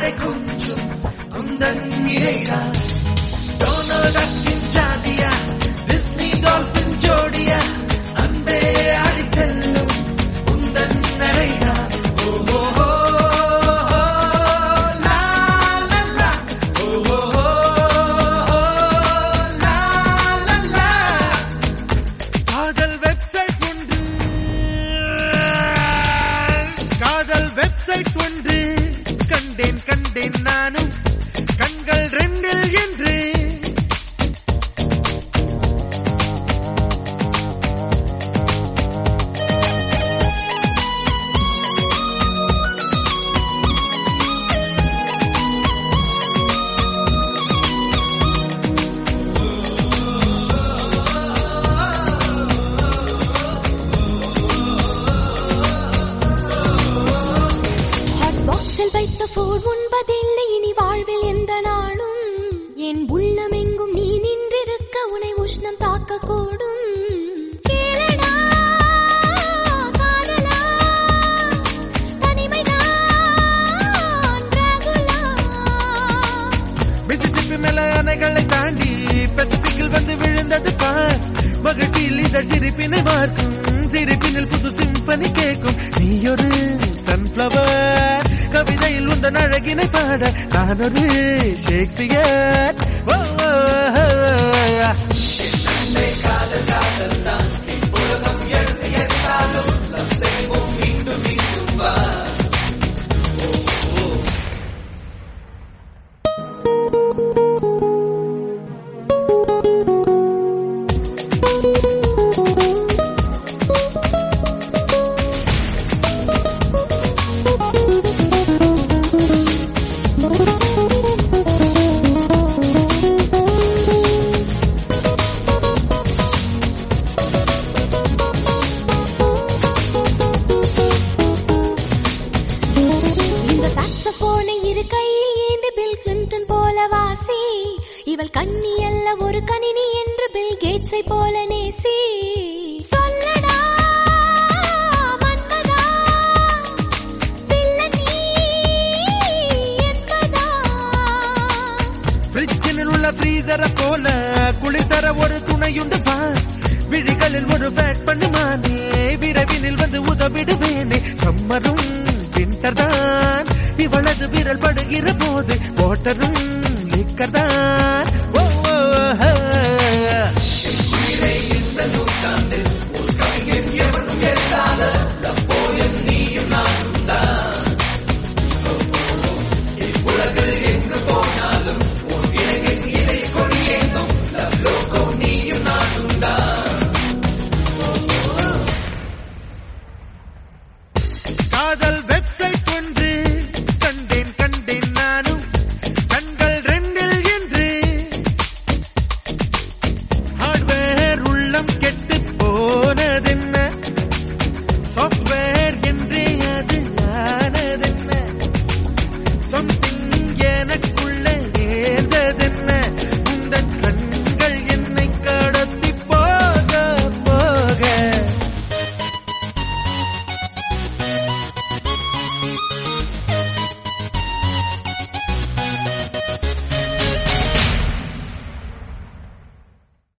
அரை கொஞ்சம் உந்தன் இடையா டொனால்ட் டக்கின் ஜாதியா டிஸ்னி டால்பின் ஜோடியா அன்பே அடித்தெல்லும் உந்தன் நடையா ஓஹோ லா லா லா ஓஹோ லா லா லா காதல் வெப்சைட் ஒன்று கண்டேன் நானும் கண்கள் ரெண்டில் என்று வைத்த போல் உண்பதில்லை இனி வாழ்வில் எந்த நாளும் என் உள்ளமெங்கும் நீ நின்றிருக்க உனை உஷ்ணம் தாக்க கூடும் கேளடா காதலா தனிமைதான் ராகுலா மிசிசிப்பி மேல அணைகளை தாண்டி பசிபிக்கில் வந்து விழுந்தது பார் மகிழ்ச்சியில் இந்த சிரிப்பினை பார்க்கும் சிரிப்பினில் புது சிம்பனி கேட்கும் நீயொரு சன்ஃப்ளவர் கவிதையில் உந்தன் அழகினை பாட நான் ஒரு ஷேக்ஸ்பியர் இவள் கண்ணி அல்ல ஒரு கணினி என்று பில் கேட்ஸை போல நேசி சொல்லடா மன்மதா பிள்ளை என்பதா ஃப்ரிட்ஜில் உள்ள ஃப்ரீசரை போல குளிர்தர ஒரு துணையுண்டு பா விழிகளில் ஒரு பேக் பண்ணுமானே விரைவினில் வந்து உதவிடுவேனே சம்மரும் வின்டர் தான் இவளது விரல் படுகிற போது வாட்டரும் லிக்கர் தான் இந்த நூற்றாண்டில்